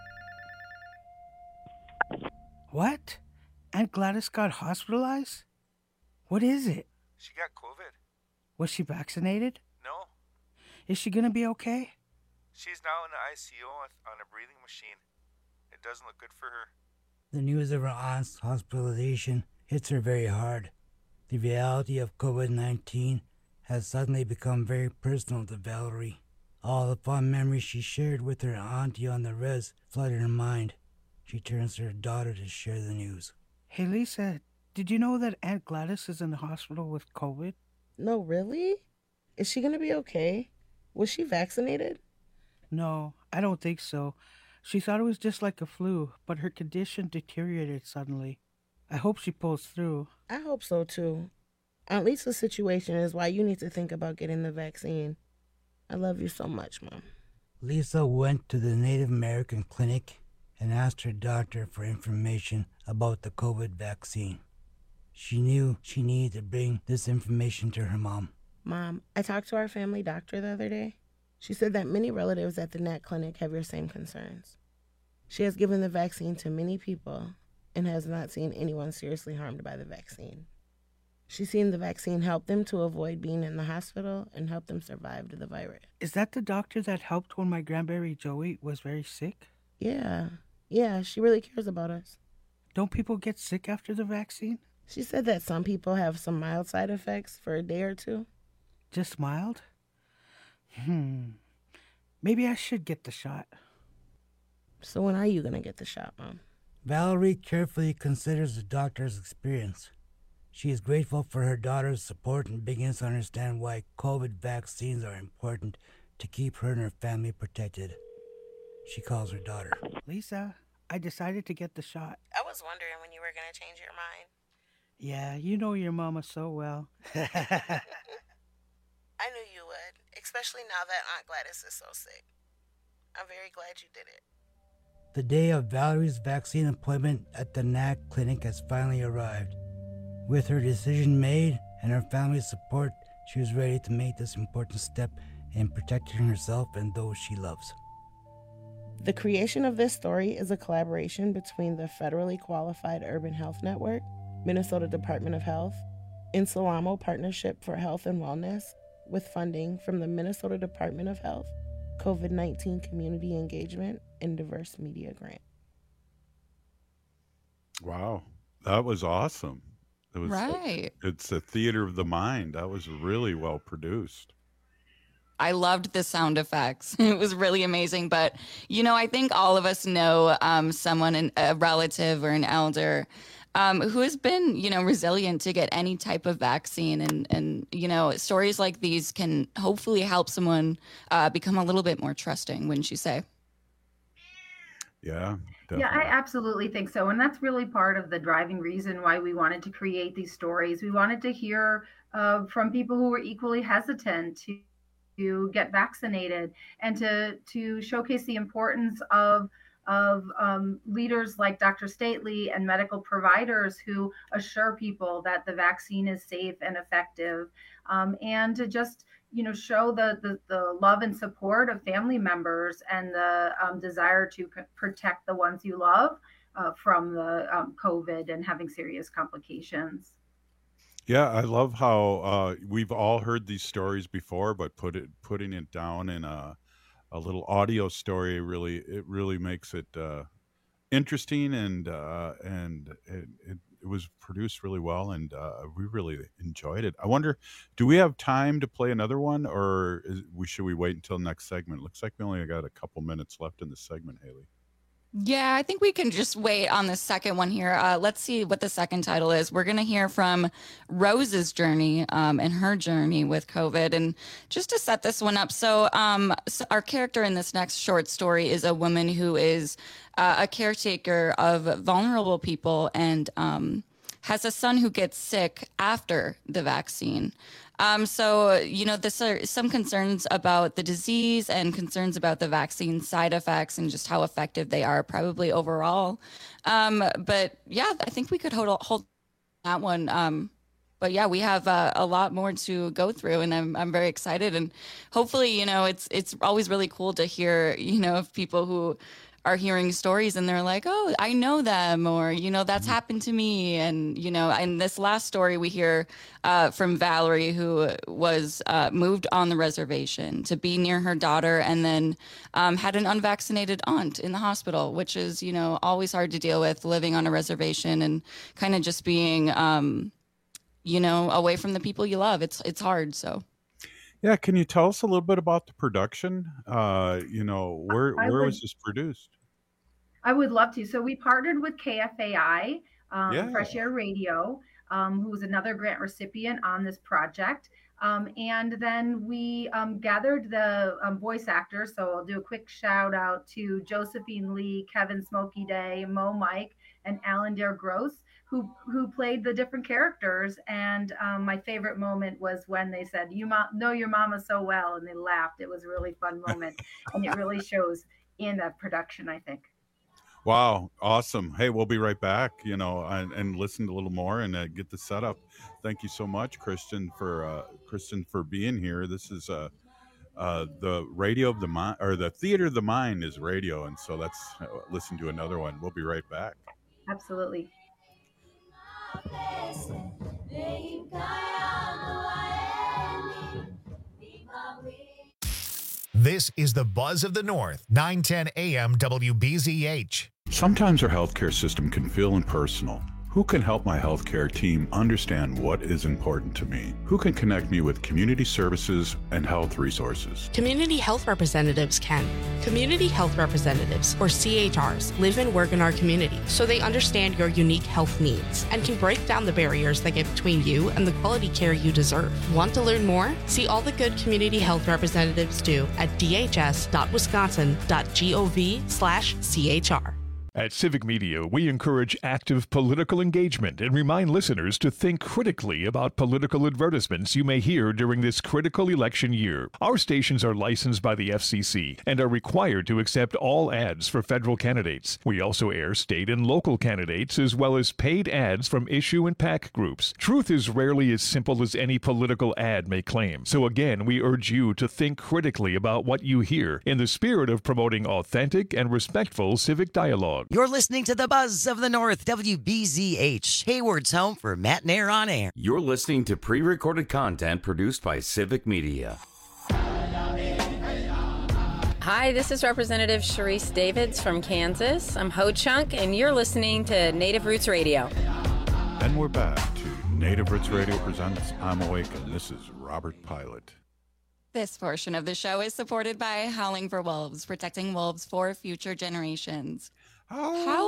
What? Aunt Gladys got hospitalized? What is it? She got COVID. Was she vaccinated? No. Is she gonna be okay? She's now in the ICU on a breathing machine. It doesn't look good for her. The news of her aunt's hospitalization hits her very hard. The reality of COVID-19 has suddenly become very personal to Valerie. All the fond memories she shared with her auntie on the res flooded her mind. She turns to her daughter to share the news. Hey, Lisa, did you know that Aunt Gladys is in the hospital with COVID? No, really? Is she gonna be okay? Was she vaccinated? No, I don't think so. She thought it was just like a flu, but her condition deteriorated suddenly. I hope she pulls through. I hope so, too. Aunt Lisa's situation is why you need to think about getting the vaccine. I love you so much, Mom. Lisa went to the Native American clinic and asked her doctor for information about the COVID vaccine. She knew she needed to bring this information to her mom. Mom, I talked to our family doctor the other day. She said that many relatives at the NAC clinic have your same concerns. She has given the vaccine to many people and has not seen anyone seriously harmed by the vaccine. She's seen the vaccine help them to avoid being in the hospital and help them survive the virus. Is that the doctor that helped when my grandberry Joey was very sick? Yeah, she really cares about us. Don't people get sick after the vaccine? She said that some people have some mild side effects for a day or two. Just mild? Maybe I should get the shot. So when are you going to get the shot, Mom? Valerie carefully considers the doctor's experience. She is grateful for her daughter's support and begins to understand why COVID vaccines are important to keep her and her family protected. She calls her daughter. Lisa, I decided to get the shot. I was wondering when you were going to change your mind. Yeah, you know your mama so well. I knew you would, especially now that Aunt Gladys is so sick. I'm very glad you did it. The day of Valerie's vaccine appointment at the NAC clinic has finally arrived. With her decision made and her family's support, she was ready to make this important step in protecting herself and those she loves. The creation of this story is a collaboration between the Federally Qualified Urban Health Network, Minnesota Department of Health, Insalamo Partnership for Health and Wellness, with funding from the Minnesota Department of Health, COVID-19 Community Engagement, and Diverse Media Grant. Wow. That was awesome. It was Right. It's a theater of the mind. That was really well produced. I loved the sound effects. It was really amazing. But, I think all of us know someone, a relative or an elder, who has been, resilient to get any type of vaccine. And stories like these can hopefully help someone become a little bit more trusting, wouldn't you say? Yeah. Definitely. Yeah, I absolutely think so. And that's really part of the driving reason why we wanted to create these stories. We wanted to hear from people who were equally hesitant to get vaccinated, and to showcase the importance of leaders like Dr. Stately and medical providers who assure people that the vaccine is safe and effective, and to just show the love and support of family members and the desire to protect the ones you love from the COVID and having serious complications. Yeah, I love how we've all heard these stories before, but putting it down in a little audio story really makes it interesting, and it was produced really well, and we really enjoyed it. I wonder, do we have time to play another one, or should we wait until next segment? Looks like we only got a couple minutes left in the segment, Haley. Yeah, I think we can just wait on the second one here. Let's see what the second title is. We're going to hear from Rose's journey and her journey with COVID. And just to set this one up, so our character in this next short story is a woman who is a caretaker of vulnerable people and has a son who gets sick after the vaccine. So, this are some concerns about the disease and concerns about the vaccine side effects and just how effective they are probably overall. But yeah, I think we could hold that one. But yeah, we have a lot more to go through, and I'm very excited. And hopefully, it's always really cool to hear, of people who are hearing stories and they're like, oh, I know them, or, that's happened to me. And, in this last story, we hear from Valerie, who was moved on the reservation to be near her daughter, and then had an unvaccinated aunt in the hospital, which is, always hard to deal with, living on a reservation and kind of just being, away from the people you love. It's hard. So. Yeah, can you tell us a little bit about the production? Where was this produced? I would love to. So we partnered with KFAI, Fresh Air Radio, who was another grant recipient on this project. And then we gathered the voice actors. So I'll do a quick shout out to Josephine Lee, Kevin Smokey Day, Mo Mike, and Alan Dare Gross, who played the different characters. And my favorite moment was when they said, "You know your mama so well," and they laughed. It was a really fun moment, and it really shows in that production, I think. Wow, awesome. Hey, we'll be right back, and listen a little more and get the setup. Thank you so much, Kristen, for being here. This is the radio of the mind, or the theater of the mind is radio, and so let's listen to another one. We'll be right back. Absolutely. This is the Buzz of the North, 910 AM WBZH. Sometimes our healthcare system can feel impersonal. Who can help my healthcare team understand what is important to me? Who can connect me with community services and health resources? Community health representatives can. Community health representatives, or CHRs, live and work in our community, so they understand your unique health needs and can break down the barriers that get between you and the quality care you deserve. Want to learn more? See all the good community health representatives do at dhs.wisconsin.gov/CHR. At Civic Media, we encourage active political engagement and remind listeners to think critically about political advertisements you may hear during this critical election year. Our stations are licensed by the FCC and are required to accept all ads for federal candidates. We also air state and local candidates, as well as paid ads from issue and PAC groups. Truth is rarely as simple as any political ad may claim. So again, we urge you to think critically about what you hear in the spirit of promoting authentic and respectful civic dialogue. You're listening to the Buzz of the North, WBZH, Hayward's home for Matt and Air on Air. You're listening to pre-recorded content produced by Civic Media. Hi, this is Representative Sharice Davids from Kansas. I'm Ho Chunk, and you're listening to Native Roots Radio. And we're back to Native Roots Radio presents I'm Awake, and this is Robert Pilot. This portion of the show is supported by Howling for Wolves, protecting wolves for future generations. Howl.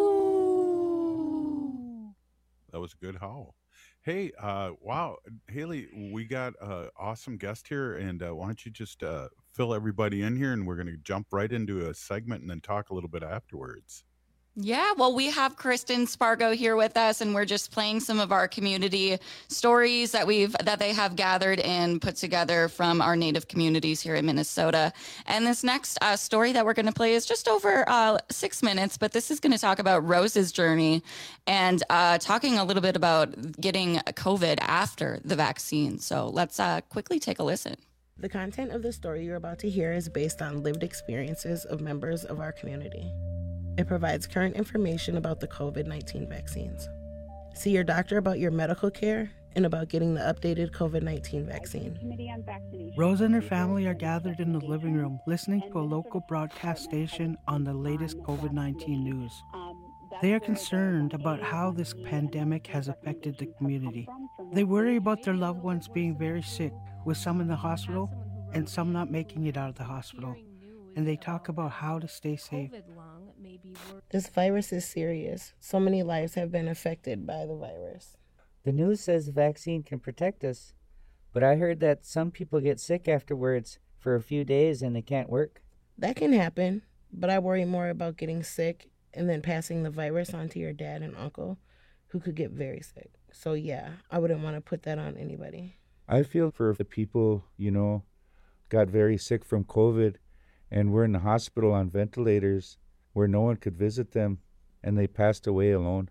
That was a good howl. Hey, wow, Haley, we got an awesome guest here, and why don't you just fill everybody in here, and we're going to jump right into a segment and then talk a little bit afterwards. Yeah, well, we have Kristen Spargo here with us, and we're just playing some of our community stories that they have gathered and put together from our Native communities here in Minnesota. And this next story that we're going to play is just over 6 minutes, but this is going to talk about Rose's journey and talking a little bit about getting COVID after the vaccine. So let's quickly take a listen. The content of the story you're about to hear is based on lived experiences of members of our community. It provides current information about the COVID-19 vaccines. See your doctor about your medical care and about getting the updated COVID-19 vaccine. Rose and her family are gathered in the living room listening to a local broadcast station on the latest COVID-19 news. They are concerned about how this pandemic has affected the community. They worry about their loved ones being very sick, with some in the hospital and some not making it out of the hospital. And they talk about how to stay safe. This virus is serious. So many lives have been affected by the virus. The news says the vaccine can protect us, but I heard that some people get sick afterwards for a few days and they can't work. That can happen, but I worry more about getting sick and then passing the virus on to your dad and uncle, who could get very sick. So yeah, I wouldn't want to put that on anybody. I feel for the people, got very sick from COVID and were in the hospital on ventilators where no one could visit them, and they passed away alone.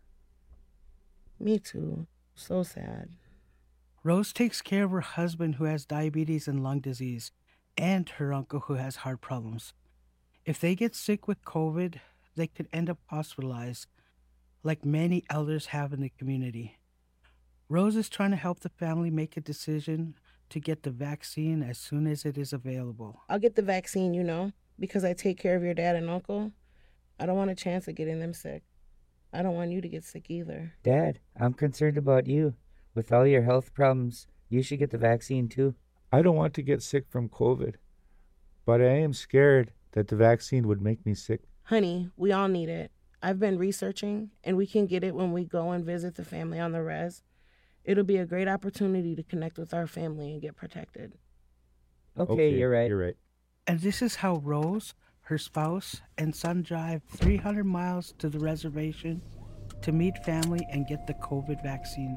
Me too. So sad. Rose takes care of her husband who has diabetes and lung disease, and her uncle who has heart problems. If they get sick with COVID, they could end up hospitalized, like many elders have in the community. Rose is trying to help the family make a decision to get the vaccine as soon as it is available. I'll get the vaccine, because I take care of your dad and uncle. I don't want a chance of getting them sick. I don't want you to get sick either. Dad, I'm concerned about you. With all your health problems, you should get the vaccine too. I don't want to get sick from COVID, but I am scared that the vaccine would make me sick. Honey, we all need it. I've been researching, and we can get it when we go and visit the family on the res. It'll be a great opportunity to connect with our family and get protected. Okay, you're right. You're right. And this is how Rose, her spouse, and son drive 300 miles to the reservation to meet family and get the COVID vaccine.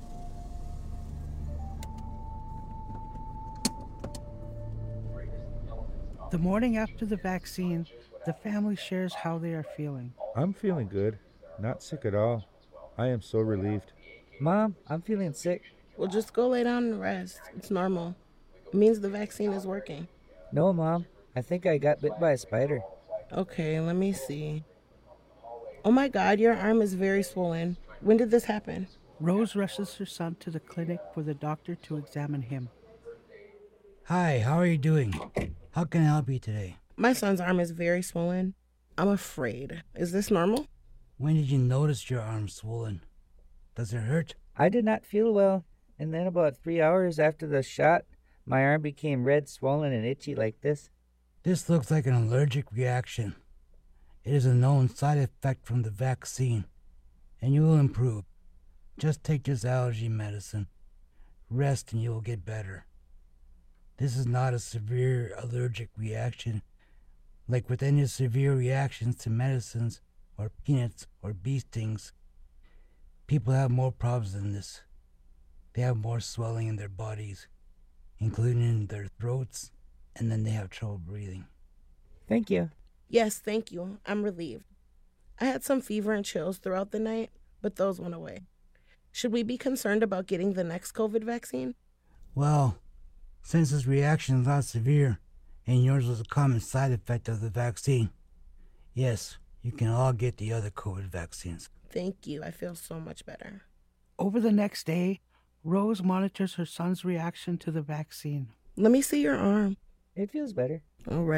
The morning after the vaccine, the family shares how they are feeling. I'm feeling good. Not sick at all. I am so relieved. Mom, I'm feeling sick. Well, just go lay down and rest. It's normal. It means the vaccine is working. No, Mom. I think I got bit by a spider. Okay, let me see. Oh my God, your arm is very swollen. When did this happen? Rose rushes her son to the clinic for the doctor to examine him. Hi, how are you doing? How can I help you today? My son's arm is very swollen. I'm afraid. Is this normal? When did you notice your arm swollen? Does it hurt? I did not feel well, and then about 3 hours after the shot, my arm became red, swollen, and itchy like this. This looks like an allergic reaction. It is a known side effect from the vaccine, and you will improve. Just take this allergy medicine. Rest and you will get better. This is not a severe allergic reaction, like with any severe reactions to medicines or peanuts or bee stings. People have more problems than this. They have more swelling in their bodies, including in their throats, and then they have trouble breathing. Thank you. Yes, thank you. I'm relieved. I had some fever and chills throughout the night, but those went away. Should we be concerned about getting the next COVID vaccine? Well, since this reaction is not severe, and yours was a common side effect of the vaccine, yes, you can all get the other COVID vaccines. Thank you. I feel so much better. Over the next day, Rose monitors her son's reaction to the vaccine. Let me see your arm. It feels better. All right.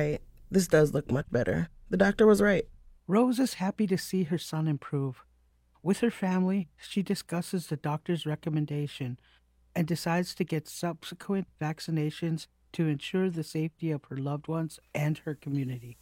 This does look much better. The doctor was right. Rose is happy to see her son improve. With her family, she discusses the doctor's recommendation and decides to get subsequent vaccinations to ensure the safety of her loved ones and her community.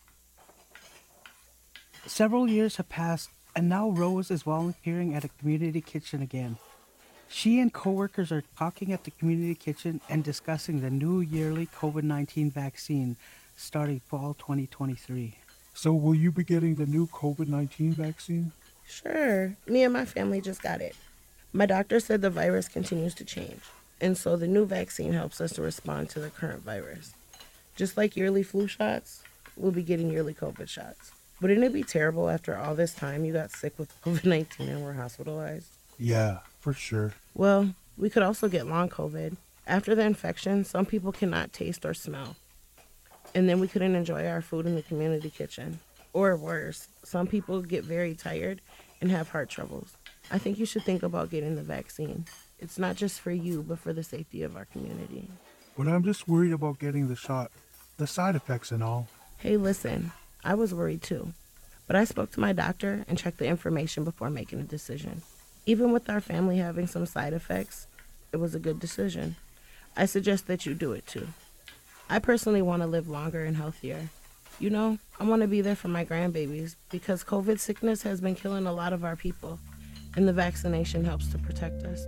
Several years have passed, and now Rose is volunteering at a community kitchen again. She and coworkers are talking at the community kitchen and discussing the new yearly COVID-19 vaccine starting fall 2023. So will you be getting the new COVID-19 vaccine? Sure. Me and my family just got it. My doctor said the virus continues to change, and so the new vaccine helps us to respond to the current virus. Just like yearly flu shots, we'll be getting yearly COVID shots. Wouldn't it be terrible after all this time you got sick with COVID-19 and were hospitalized? Yeah, for sure. Well, we could also get long COVID. After the infection, some people cannot taste or smell. And then we couldn't enjoy our food in the community kitchen. Or worse, some people get very tired and have heart troubles. I think you should think about getting the vaccine. It's not just for you, but for the safety of our community. But I'm just worried about getting the shot, the side effects and all. Hey, listen, I was worried too. But I spoke to my doctor and checked the information before making a decision. Even with our family having some side effects, it was a good decision. I suggest that you do it too. I personally want to live longer and healthier. You know, I want to be there for my grandbabies because COVID sickness has been killing a lot of our people, and the vaccination helps to protect us.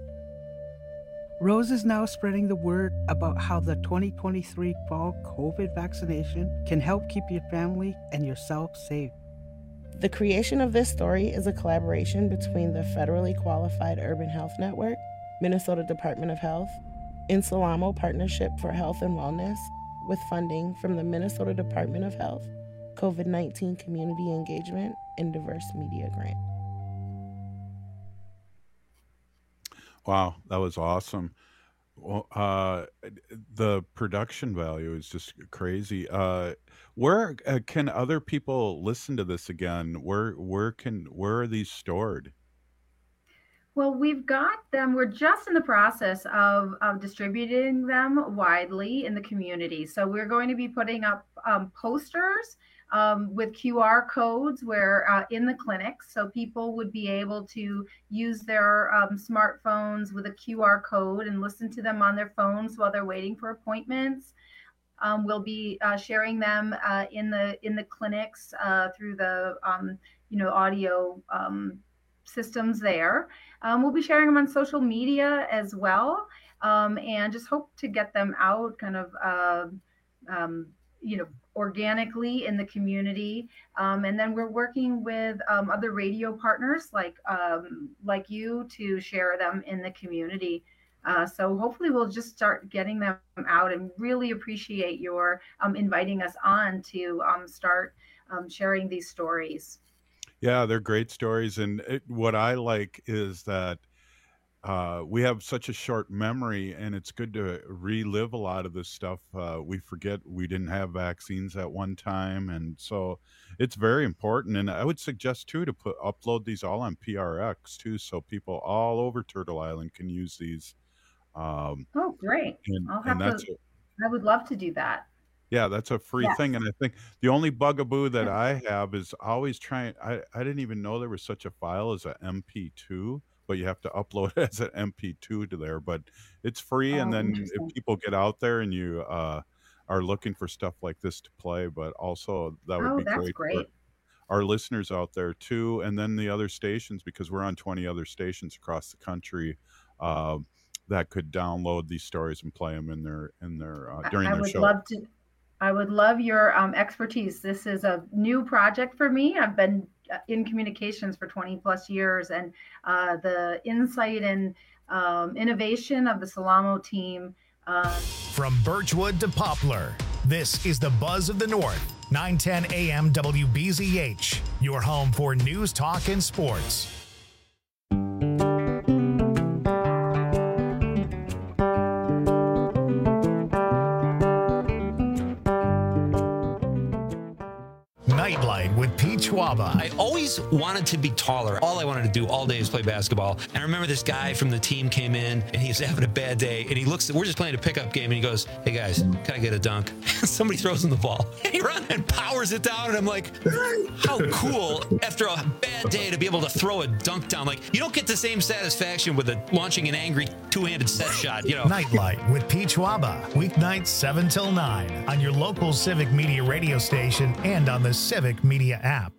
Rose is now spreading the word about how the 2023 fall COVID vaccination can help keep your family and yourself safe. The creation of this story is a collaboration between the Federally Qualified Urban Health Network, Minnesota Department of Health, Insalamo Partnership for Health and Wellness, with funding from the Minnesota Department of Health, COVID-19 Community Engagement, and Diverse Media Grant. Wow, that was awesome. Well, the production value is just crazy. Where can other people listen to this again? Where are these stored? Well, we've got them. We're just in the process of distributing them widely in the community. So we're going to be putting up posters with QR codes where in the clinics, so people would be able to use their smartphones with a QR code and listen to them on their phones while they're waiting for appointments. We'll be sharing them in the clinics through the audio systems there. We'll be sharing them on social media as well, and just hope to get them out kind of organically in the community. And then we're working with other radio partners like you to share them in the community. So hopefully we'll just start getting them out, and really appreciate your inviting us on to start sharing these stories. Yeah, they're great stories. And what I like is that we have such a short memory, and it's good to relive a lot of this stuff. We forget we didn't have vaccines at one time, and so it's very important. And I would suggest too to upload these all on PRX too, so people all over Turtle Island can use these. Oh, great! I would love to do that. Yeah, that's a free thing. And I think the only bugaboo that I have is always trying. I didn't even know there was such a file as a MP2, but you have to upload it as an MP2 to there. But it's free, and then if people get out there and you are looking for stuff like this to play, but also that would be great for our listeners out there too, and then the other stations, because we're on 20 other stations across the country that could download these stories and play them in their during their show. I would love your expertise. This is a new project for me. I've been in communications for 20 plus years, and the insight and innovation of the Salamo team. From Birchwood to Poplar, this is the Buzz of the North, 910 AM WBZH, your home for news, talk, and sports. Nightlight with Pete Schwaba. I always wanted to be taller. All I wanted to do all day is play basketball. And I remember this guy from the team came in, and he was having a bad day, and he looks, we're just playing a pickup game, and he goes, "Hey guys, can I get a dunk?" Somebody throws him the ball. And he runs and powers it down, and I'm like, how cool after a bad day to be able to throw a dunk down. Like, you don't get the same satisfaction with launching an angry two-handed set shot, you know. Nightlight with Pete Schwaba. Weeknights 7 till 9 on your local Civic Media radio station and on the Civic Media app.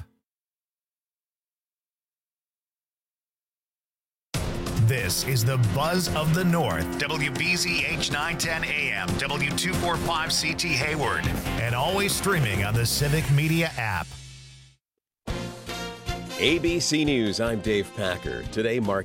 This is the Buzz of the North, WBZH 910 AM, W245CT Hayward, and always streaming on the Civic Media app. ABC News, I'm Dave Packer. Today marked